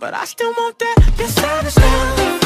but I still want that. Your savage love.